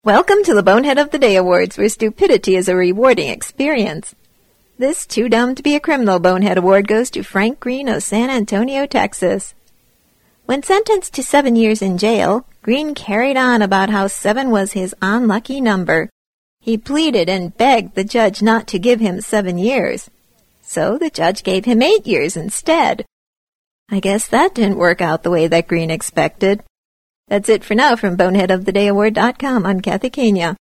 Welcome to the Bonehead of the Day Awards, where stupidity is a rewarding experience. This Too Dumb to Be a Criminal Bonehead Award goes to Frank Green of San Antonio, Texas. When sentenced to 7 years in jail, Green carried on about how 7 was his unlucky number. He pleaded and begged the judge not to give him 7 years. So the judge gave him 8 years instead. I guess that didn't work out the way that Green expected. That's it for now from BoneheadOfTheDayAward.com. I'm Kathy Kania.